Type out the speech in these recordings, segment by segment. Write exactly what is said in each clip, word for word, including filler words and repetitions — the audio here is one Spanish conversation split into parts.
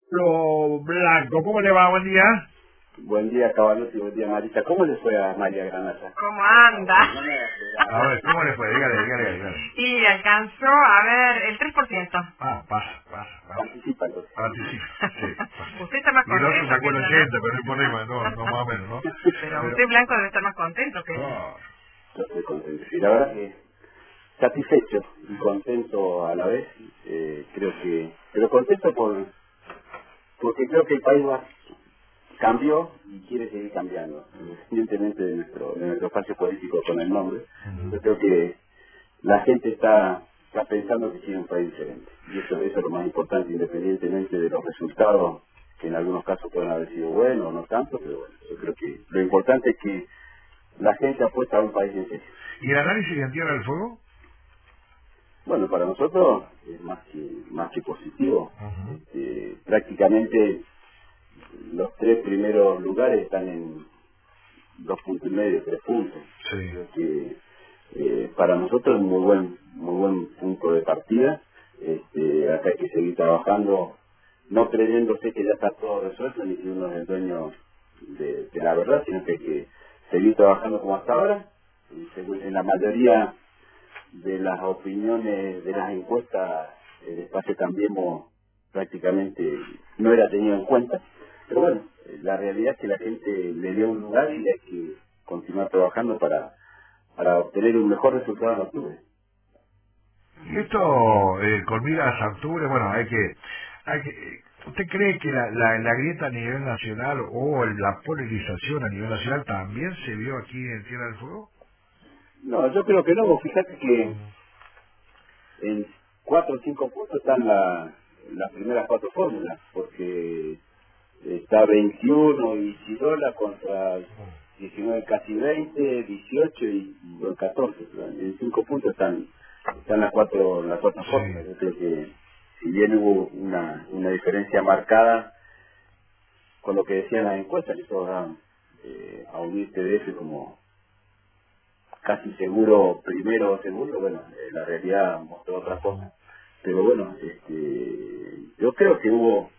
Lo Blanco, ¿cómo le va? Buen día. Buen día, Caballos, y buen día, Marita. ¿Cómo le fue a María Granada? ¿Cómo anda? No me A ver, ¿cómo le fue? Dígale, dígale, dígale. Y alcanzó, a ver, el tres por ciento. Ah, pasa, pasa, pasa. Participa, entonces. Participa, sí. Pasa. Usted está más Y el otro contento sacó que el yo, ¿no? ochenta, pero no hay problema, no, no más o menos, ¿no? Pero usted, Blanco, debe estar más contento que yo. No, Yo estoy contento. Y la verdad que satisfecho y contento a la vez. Eh, creo que... Pero contento por porque creo que el país va, cambió y quiere seguir cambiando. Independientemente de nuestro, de nuestro espacio político con el nombre. Yo creo que la gente está, está pensando que quiere un país diferente. Y eso, eso es lo más importante, independientemente de los resultados, que en algunos casos pueden haber sido buenos o no tanto, pero bueno, yo creo que lo importante es que la gente apuesta a un país en serio. ¿y el análisis de Tierra del Fuego? Bueno, para nosotros es más que, más que positivo. Ujú. Este, prácticamente los tres primeros lugares están en dos puntos y medio, tres puntos. Sí. Creo que eh, para nosotros es un muy buen, muy buen punto de partida. Este, acá hay que seguir trabajando, no creyéndose que ya está todo resuelto, ni que uno es el dueño de, de la verdad, sino que hay que seguir trabajando como hasta ahora. Y según- en la mayoría de las opiniones de las encuestas, el espacio Cambiemos prácticamente no era tenido en cuenta. Pero bueno, eh, la realidad es que la gente le dio un lugar y hay que continuar trabajando para, para obtener un mejor resultado en octubre. Y esto, eh, con miras a octubre, bueno, hay que... Hay que ¿usted cree que la, la, la grieta a nivel nacional o el- la polarización a nivel nacional también se vio aquí en Tierra del Fuego? No, yo creo que no. Vos fíjate que en cuatro o cinco puntos están la, las primeras cuatro fórmulas, porque está veintiuno y Chirola contra diecinueve, casi veinte, dieciocho y, y el catorce. En cinco puntos están están las cuatro las cuatro fórmulas. Sí. Yo creo que si bien hubo una, una diferencia marcada con lo que decían las encuestas, que todos daban eh, a unir T D F como casi seguro primero o segundo, bueno, eh, la realidad mostró otra cosa. Pero bueno, este, yo creo que hubo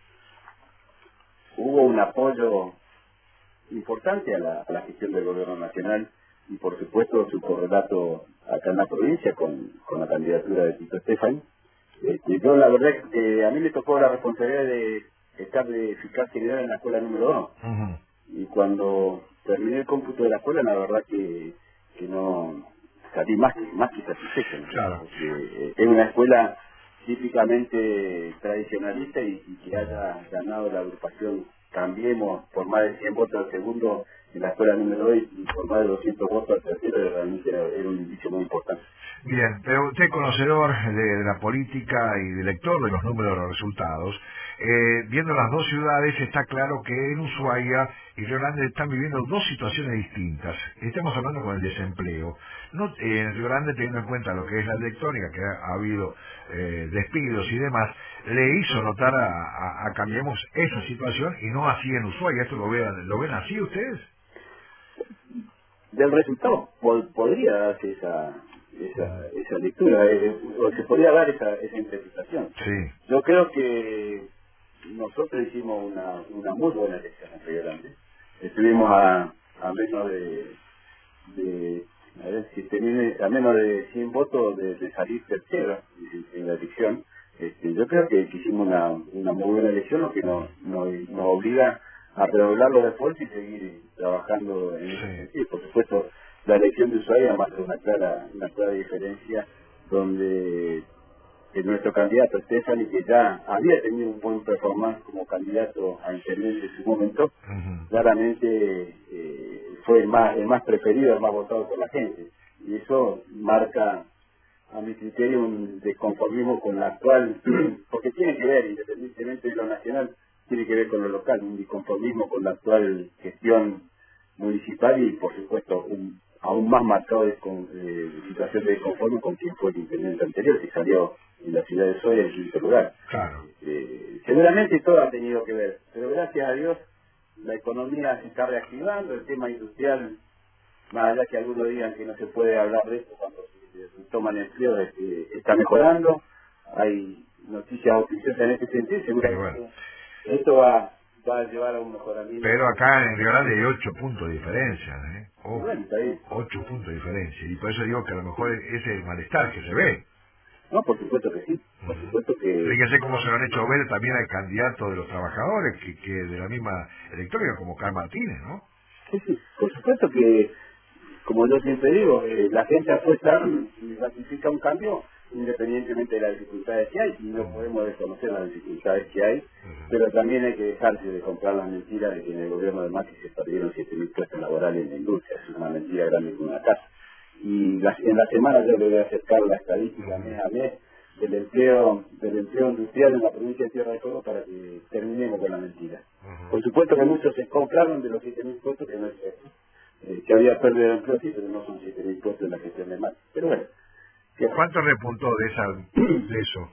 hubo un apoyo importante a la, a la gestión del gobierno nacional y por supuesto su correlato acá en la provincia con, con la candidatura de Tito Estefan. Este, yo la verdad es que a mí me tocó la responsabilidad de estar de fiscal general en la escuela número dos Ujú. y cuando terminé el cómputo de la escuela la verdad que, que no salí más que, más que satisfecho, ¿no? Claro. Porque eh, es una escuela típicamente tradicionalista y, y que haya ganado la agrupación Cambiemos por más de cien votos al segundo en la escuela número dos y por más de doscientos votos al tercero, realmente era, era un indicio muy importante. Bien, pero usted conocedor de, de la política y de lector de los números de los resultados, eh, viendo las dos ciudades está claro que en Ushuaia y Río Grande están viviendo dos situaciones distintas. Estamos hablando con el desempleo. No, eh, en Río Grande, teniendo en cuenta lo que es la electrónica, que ha, ha habido eh, despidos y demás, le hizo notar a, a, a Cambiemos esa situación y no así en Ushuaia. ¿Esto lo, vean, lo ven así ustedes? Del resultado po- podría darse esa esa, esa lectura, eh, o se podría dar esa, esa interpretación. Sí. Yo creo que nosotros hicimos una, una muy buena elección en Río Grande. Estuvimos a, a menos de, de a ver si termine, a menos de cien votos de, de salir tercero en, en la elección. Este, yo creo que, que hicimos una, una muy buena elección, lo que nos, nos, nos obliga a redoblar los esfuerzos y seguir trabajando en ese Sí. sentido. Por supuesto, la elección de Ushuaia marca una clara, una clara diferencia donde de nuestro candidato Stephanie, que ya había tenido un buen performance como candidato a intendente en su momento, Ujú. claramente eh, fue el más, el más preferido, el más votado por la gente. Y eso marca, a mi criterio, un desconformismo con la actual, porque tiene que ver, independientemente de lo nacional, tiene que ver con lo local, un disconformismo con la actual gestión municipal y, por supuesto, un, aún más marcado de, con, eh, situación de desconforme con quien fue el intendente anterior, que salió en la ciudad de Soya en quinto lugar. Claro. Eh, seguramente todo ha tenido que ver, pero gracias a Dios la economía se está reactivando, el tema industrial, más allá que algunos digan que no se puede hablar de esto cuando se, se toman empleo, es que está mejorando, hay noticias oficiosas en este sentido, Pero bueno. seguramente esto va, va a llevar a un mejoramiento. Pero acá en Río Grande hay ocho puntos de diferencia, ¿eh? Y bueno, está bien. Ocho puntos de diferencia. Y por eso digo que a lo mejor ese es el malestar que se ve. No, por supuesto que sí. Por supuesto que... Fíjese cómo se lo han hecho ver también al candidato de los trabajadores, que, que de la misma electrónica, como Carl Martínez, ¿no? Sí, sí. Por supuesto que, como yo siempre digo, eh, la gente apuesta y ratifica un cambio independientemente de las dificultades que hay, y no podemos desconocer las dificultades que hay, pero también hay que dejarse de comprar las mentiras de que en el gobierno de Macri se perdieron siete mil puestos laborales en la industria. Es una mentira grande como una casa. Y la- en la semana yo le voy a acercar la estadística mes a mes del empleo del empleo industrial en la provincia de Tierra del Fuego para que terminemos con la mentira. Por supuesto que muchos se compraron de los siete mil puestos, que no es cierto. Eh, que había pérdida de empleo, sí, pero no son siete mil puestos en la gestión de Macri. Pero bueno, que ¿Cuánto repuntó de esa de eso?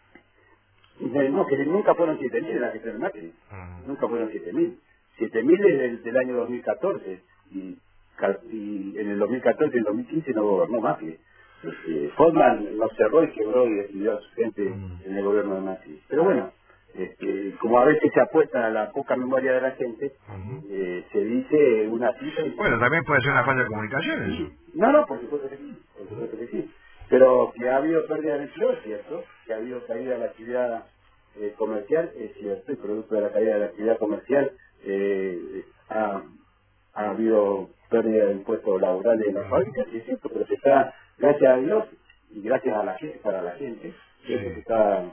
Eh, no, que nunca fueron siete mil en la gestión de Macri. Nunca fueron siete mil. siete mil es del, del año dos mil catorce. Y, ca- y en el dos mil catorce y en el dos mil quince no gobernó Macri. Este, Forman lo cerró y quebró y despidió a su gente en el gobierno de Macri. Pero bueno, este, como a veces se apuesta a la poca memoria de la gente, eh, se dice una cifra y... Bueno, también puede ser una falta de comunicación eso. No, no, por supuesto que sí, por supuesto que sí. Pero que ha habido pérdida de empleo es cierto, que ha habido caída de la actividad eh, comercial es cierto, y producto de la caída de la actividad comercial eh, ha, ha habido pérdida de impuestos laborales en las fábricas, sí es cierto, pero se está, gracias a Dios y gracias a la gente, para la gente, eso se está,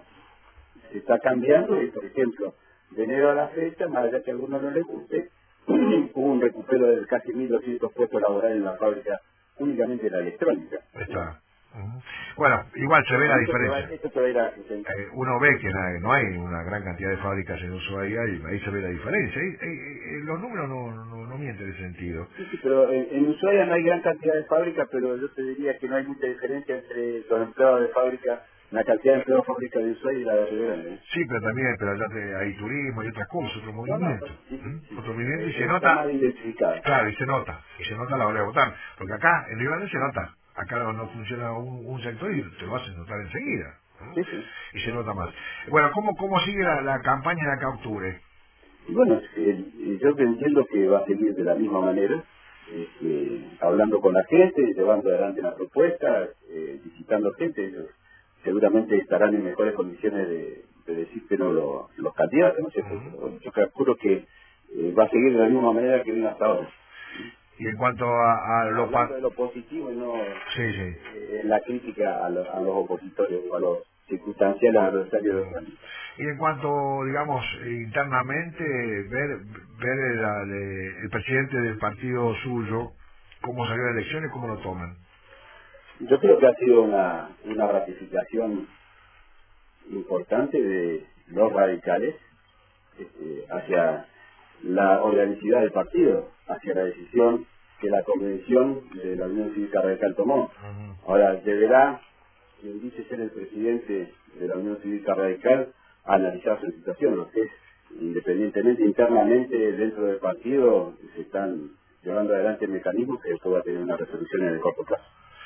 se está cambiando y, por ejemplo, de enero a la fecha, más allá que a algunos no les guste, hubo un recupero de casi mil doscientos puestos laborales en la fábrica, únicamente en la electrónica. Está. Ujú. Bueno, igual se ve la Esto se va, diferencia. esto se va a ir a sustentar. Eh, uno ve que na- no hay una gran cantidad de fábricas en Ushuaia y ahí se ve la diferencia. Y, eh, eh, los números no, no, no mienten en ese sentido. Sí, sí, pero en, en Ushuaia no hay gran cantidad de fábricas, pero yo te diría que no hay mucha diferencia entre los empleados de fábrica, la cantidad de empleados de fábrica de Ushuaia y la de Río Grande. ¿Eh? Sí, pero también pero allá te- hay turismo y otras cosas, otro No, no, movimiento. sí, sí, ¿Mm? sí. Otro movimiento y se Eh, está nota, más identificado. claro, y se nota, y se nota a la hora de votar. Porque acá, en Río Grande se nota. Acá no, no funciona un, un sector y te lo hacen notar enseguida. ¿No? Sí, sí. Y se nota más. Bueno, ¿cómo, cómo sigue la, la campaña de acá a octubre? Y bueno, eh, yo entiendo que va a seguir de la misma manera, este, hablando con la gente, llevando adelante la propuesta, eh, visitando gente, ellos seguramente estarán en mejores condiciones de, de decírtelo los, los candidatos, ¿no es cierto? Pero yo calculo que eh, va a seguir de la misma manera que vino hasta ahora. Y en cuanto a, a los... Hablando pa- de lo positivo y no Sí, sí. eh, la crítica a, lo- a los opositores o a los circunstanciales adversarios de los candidatos. Y en cuanto, digamos, internamente, ver, ver el, el- el presidente del partido suyo, cómo salió de elecciones, cómo lo toman. Yo creo que ha sido una, una ratificación importante de los radicales este, hacia la organicidad del partido, hacia la decisión que la convención de la Unión Cívica Radical tomó. Ahora, deberá quien dice ser el presidente de la Unión Cívica Radical analizar su situación, lo que es, independientemente, internamente dentro del partido, se están llevando adelante mecanismos que pueda tener una resolución en el corto plazo.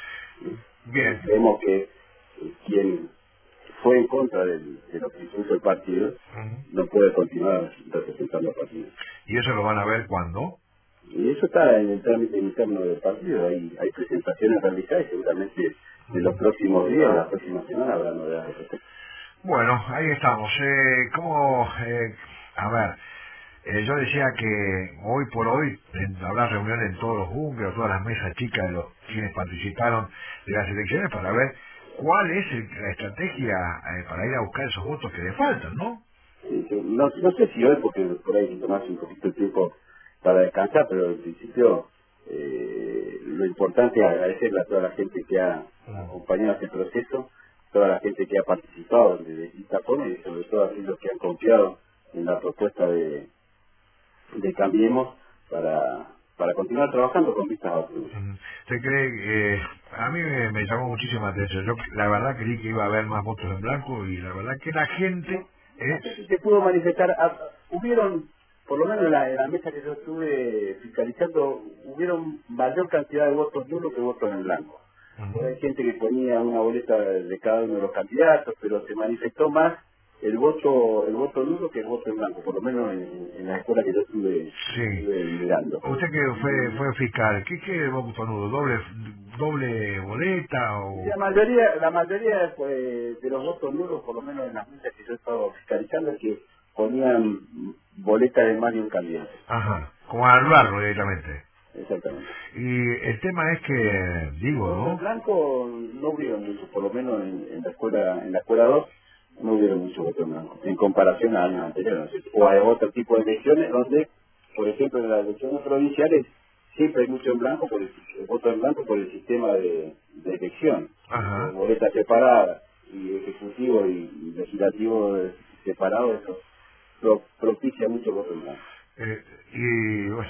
Bien. Vemos que eh, quien fue en contra del- de lo que impuso el partido Ujú. no puede continuar representando al partido. ¿Y eso lo van a ver cuándo? Y eso está en el trámite interno del partido. Hay, hay presentaciones realizadas y seguramente en los próximos días, en la próxima semana, habrá novedades al respecto. Bueno, ahí estamos. Eh, ¿Cómo...? Eh, a ver, eh, yo decía que hoy por hoy en- habrá reuniones en todos los búnkeres, todas las mesas chicas de los quienes participaron de las elecciones para ver cuál es el- la estrategia eh, para ir a buscar esos votos que le faltan, ¿no? Sí, sí, no, no sé si hoy, porque por ahí hay que tomarse un poquito de tiempo para descansar, pero en principio eh, lo importante es agradecerle a toda la gente que ha acompañado este proceso, toda la gente que ha participado de distintas formas y sobre todo a aquellos que han confiado en la propuesta de, de Cambiemos para, para continuar trabajando con vistas a octubre. Mm, ¿Usted cree que eh, a mí me, me llamó muchísima atención? Yo la verdad creí que iba a haber más votos en blanco y la verdad que la gente... No eh, sé si se pudo manifestar, ah, hubieron, por lo menos en la, en la mesa que yo estuve fiscalizando, hubieron mayor cantidad de votos nulos que votos en blanco. ujú, Hay gente que ponía una boleta de cada uno de los candidatos, pero se manifestó más el voto el voto nulo que el voto en blanco, por lo menos en, en la escuela que yo estuve, Sí. estuve mirando. Usted que fue fue fiscal, ¿qué qué voto nulo? ¿Doble doble boleta o...? La mayoría, la mayoría pues, de los votos nulos, por lo menos en las juntas que yo he estado fiscalizando, es que ponían boletas de más de un candidato. Ajá, como anularlo directamente. Exactamente. Y el tema es que, digo, Voto en ¿no? blanco no hubieron muchos, por lo menos en, en la escuela en la escuela dos no hubieron muchos votos en blanco, en comparación a años anteriores. ¿No es cierto? O a otro tipo de elecciones donde, por ejemplo, en las elecciones provinciales siempre hay mucho en blanco, por el, el voto en blanco por el sistema de, de elección, Ajá. o boletas separadas, y ejecutivo y, y legislativo separado, eso pro- propicia mucho voto en blanco. Eh, y bueno,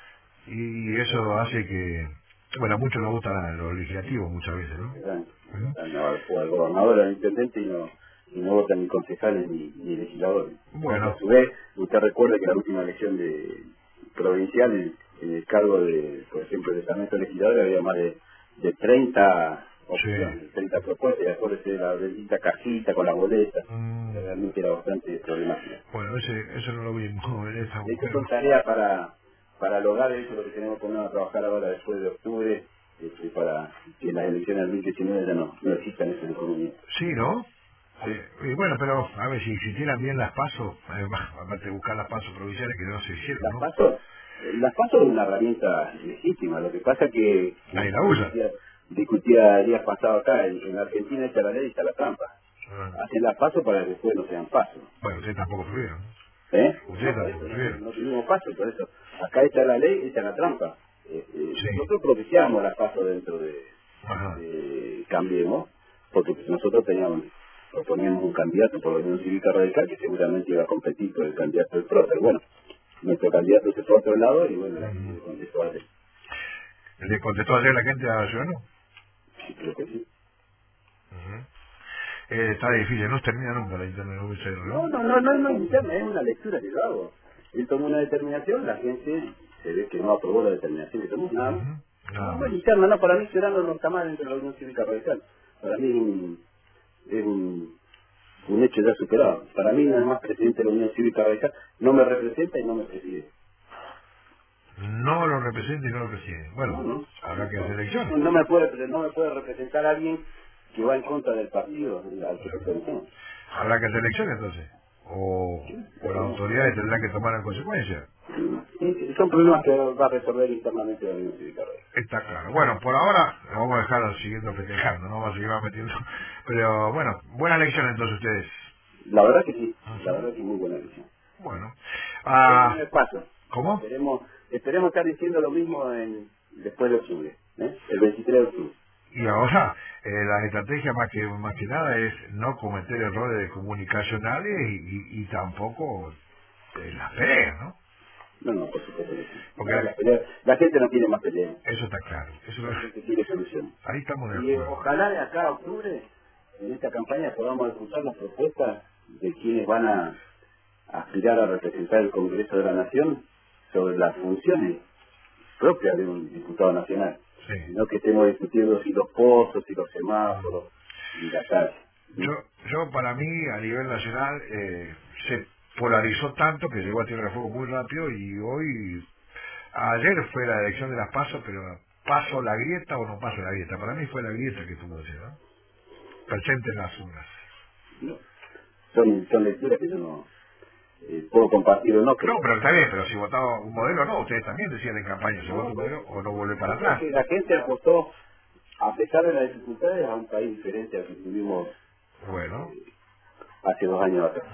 y eso hace que, bueno, a muchos nos gustan los legislativos muchas veces, ¿no? ¿Verdad? Ujú. O al gobernador, al intendente, y no, y no votan ni concejales ni, ni legisladores. Porque a Bueno, su vez, usted recuerda que la última elección de provincial, en, en el cargo de, por ejemplo, de estamento legislador, había más de, de treinta sí. opciones, treinta propuestas, y acuérdese de la bendita cajita con la boleta, Mm, realmente era bastante problemática. bueno, ese, eso no lo vimos en esta De hecho, mujer. son tareas para, para lograr eso, lo que tenemos que ponernos a trabajar ahora después de octubre, este, para que las elecciones del dos mil diecinueve ya no, no existan esos inconvenientes. Sí, ¿no? Sí. Y bueno, pero a ver, si existieran bien las pasos, aparte de buscar las pasos provinciales que no se hicieron, Las ¿no? pasos, las pasos es una herramienta legítima, lo que pasa que Nadie la usa. discutía, discutía días pasados acá, en, en Argentina está la ley y está la trampa. Ah, Hacen las pasos para que después no sean pasos. bueno, ustedes tampoco tuvieron. ¿Eh? Ustedes No, por tampoco eso, no, tuvieron. no tuvimos pasos, por eso. Acá está la ley, está la trampa. Eh, eh, Sí. nosotros propiciamos las pasos dentro de, Ajá. de Cambiemos, porque nosotros teníamos, proponíamos un candidato por la Unión Cívica Radical que seguramente iba a competir con el candidato del P R O, pero bueno, nuestro candidato se fue a otro lado y bueno, la gente Ujú. le contestó a él. ¿Le contestó ayer la gente a Ciudadano? Sí, creo que sí. Ujú. Eh, está difícil, no termina nunca la internet, no sé, No, ¿no? no, no, no, no es interna, es una lectura que yo hago. Él tomó una determinación, la gente se ve que no aprobó la determinación que tomó, nada más. Ujú. Nada No, no es más. interna, no, para mí Serrano no está mal dentro de la Unión Cívica Radical. Para mí es un, es un, un hecho ya superado. Para mí no es más presidente de la Unión Cívica Radical, no me representa y no me preside. No lo representa y no lo preside. No, Bueno, no. habrá que hacer No, elecciones. no me puede, no me puede representar a alguien que va en contra del partido al que pertenecemos. Habrá que hacer elecciones entonces. O, o las autoridades tendrán que tomar en consecuencia. Sí, sí, son problemas que va a resolver internamente la Unión Cívica Radical. Está claro. Bueno, por ahora lo vamos a dejar siguiendo festejando, no vamos a seguir más metiendo. Pero bueno, buena elección entonces ustedes. La verdad que sí, la Ujú. verdad que es muy buena elección. Bueno. Es un Ah, primer paso. ¿cómo? Esperemos, esperemos estar diciendo lo mismo en, después de octubre, ¿eh? El veintitrés de octubre. Y ahora, eh, la estrategia más que más que nada es no cometer errores comunicacionales y, y, y tampoco eh, las peleas, ¿no? No, no, por supuesto que sí. Porque La, la pelea- la gente no quiere más peleas, eso está claro. Eso la no- gente quiere soluciones. ahí estamos de Y eh, acuerdo. ojalá de acá a octubre, en esta campaña, podamos escuchar las propuestas de quienes van a aspirar a representar el Congreso de la Nación sobre las funciones propias de un diputado nacional. Sí. No que estemos discutiendo si los pozos, si los semáforos, y la calle. Yo, yo para mí, a nivel nacional, eh, se polarizó tanto que llegó a Tierra de Fuego muy rápido y hoy, ayer fue la elección de las PASO, pero ¿paso la grieta o no paso la grieta? Para mí fue la grieta que tuvo que ser, ¿no? Presente en las urnas. ¿No? Son, son lecturas que yo no eh, puedo compartir o no, No, pero pero está bien, pero si votaba un modelo, no, ustedes también decían en campaña, se vota no, un no, modelo o no vuelve para yo creo atrás. que la gente apostó, a pesar de las dificultades, a un país diferente al que tuvimos Bueno, hace dos años atrás.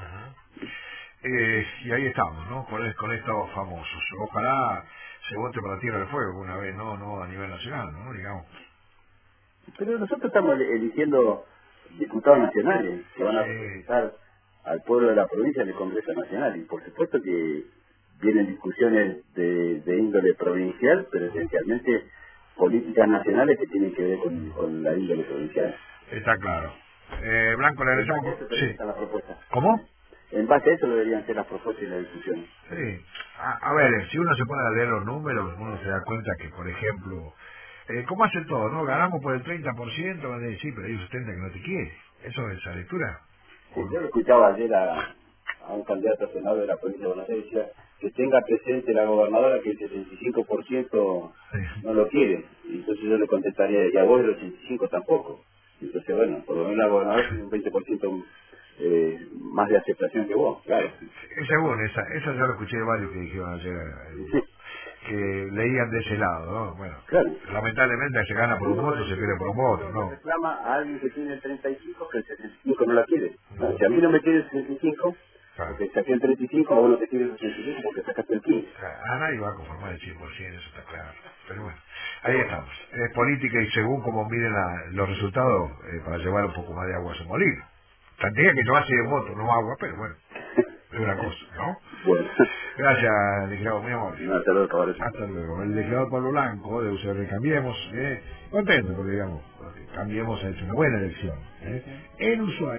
eh, y ahí estamos, ¿no? Con, es- con estos famosos. Ojalá se vote para Tierra del Fuego una vez, no, no a nivel nacional, ¿no? Digamos. Pero nosotros estamos el- eligiendo diputados nacionales que van a Sí, representar al pueblo de la provincia en el Congreso Nacional. Y por supuesto que vienen discusiones de, de índole provincial, pero esencialmente políticas nacionales que tienen que ver con, con la índole provincial. está claro. Eh, Blanco, le En base a agradecemos. eso por- Sí. presentan las propuestas. ¿Cómo? En base a eso deberían ser las propuestas y las discusiones. Sí. A, a ver, si uno se pone a leer los números, uno se da cuenta que, por ejemplo, eh, ¿cómo hace todo, no? Ganamos por el treinta por ciento, van a decir, sí, pero hay un setenta que no te quiere. ¿Eso es esa lectura? Sí, yo lo escuchaba ayer a, a un candidato a senador de la provincia de Buenos Aires, decía que tenga presente la gobernadora que el setenta y cinco por ciento Sí. no lo quiere. Y entonces yo le contestaría, y a vos el ochenta y cinco por ciento tampoco. Y entonces, bueno, por lo menos la gobernadora tiene un veinte por ciento eh, más de aceptación que vos, claro. Es según, esa, esa yo lo escuché de varios que dijeron ayer, eh, Sí, que leían de ese lado, ¿no? Bueno, claro. lamentablemente se gana por un voto, se pierde por un voto, ¿no? Reclama a alguien que tiene el treinta y cinco que el setenta y cinco no la quiere. No, si a mí no me quiere el setenta y cinco, Claro. porque saqué el treinta y cinco, a vos no te quiere el ochenta y cinco porque sacaste el quince. A nadie va a conformar el cien por ciento, eso está claro. Pero bueno, ahí estamos. Es política y según como miren la- los resultados, eh, para llevar un poco más de agua a su molino. Tendría que llevarse de voto, no agua, pero bueno, es una cosa, ¿no? Bueno, Gracias, legislador, muy amable. no, hasta luego, caballero. Hasta luego. El legislador Pablo Blanco, de U C R Cambiemos, eh, contento porque, digamos, Cambiemos ha hecho una buena elección. ¿eh? En Ushuaia.